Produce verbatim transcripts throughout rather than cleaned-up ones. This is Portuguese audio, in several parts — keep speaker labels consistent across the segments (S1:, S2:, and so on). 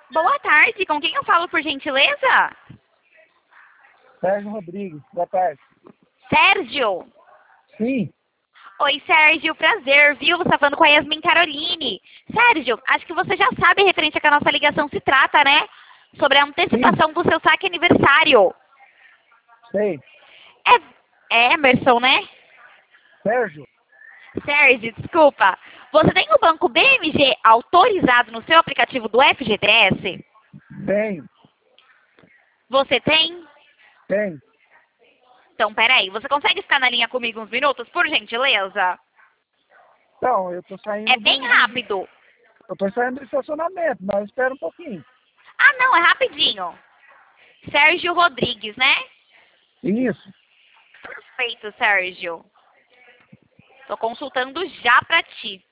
S1: Boa tarde, com quem eu falo, por gentileza?
S2: Sérgio Rodrigues, boa tarde.
S1: Sérgio?
S2: Sim,
S1: Oi, Sérgio, prazer, viu? Você tá falando com a Yasmin Caroline. Sérgio, acho que você já sabe referente a que a nossa ligação se trata, né? Sobre a antecipação do seu saque aniversário.
S2: sei.
S1: É, é Emerson, né?
S2: Sérgio?
S1: Sérgio, desculpa. Você tem o banco B M G autorizado no seu aplicativo do F G T S?
S2: Tenho,
S1: Você tem?
S2: tenho.
S1: Então, peraí, você consegue ficar na linha comigo uns minutos, por gentileza?
S2: Então, eu tô saindo
S1: É bem
S2: do, do-
S1: rápido.
S2: eu tô saindo do estacionamento, mas espera um pouquinho.
S1: Ah, não, é rapidinho. Sérgio Rodrigues, né?
S2: Isso.
S1: Perfeito, Sérgio. Tô consultando já pra ti.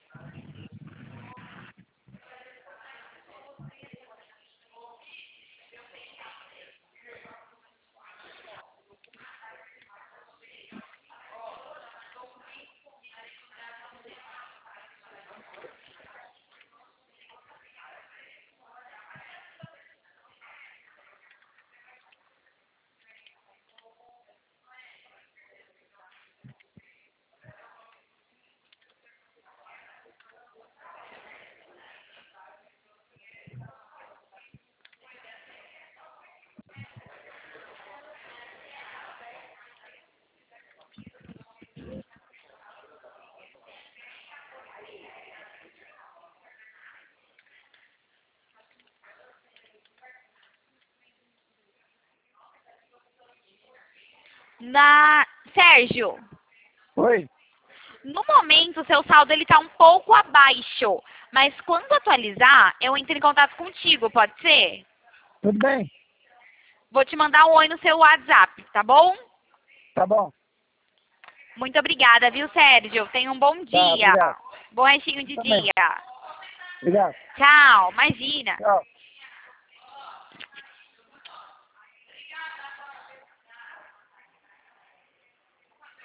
S1: Na... Sérgio,
S2: Oi,
S1: no momento o seu saldo ele tá um pouco abaixo. Mas quando atualizar, eu entro em contato contigo, pode ser?
S2: tudo bem?
S1: Vou te mandar um oi no seu WhatsApp, tá bom?
S2: Tá bom.
S1: Muito obrigada, viu, Sérgio? Tenha um bom
S2: Tá,
S1: dia.
S2: obrigado.
S1: Bom restinho de
S2: Também.
S1: dia.
S2: Obrigado.
S1: Tchau, imagina.
S2: Tchau.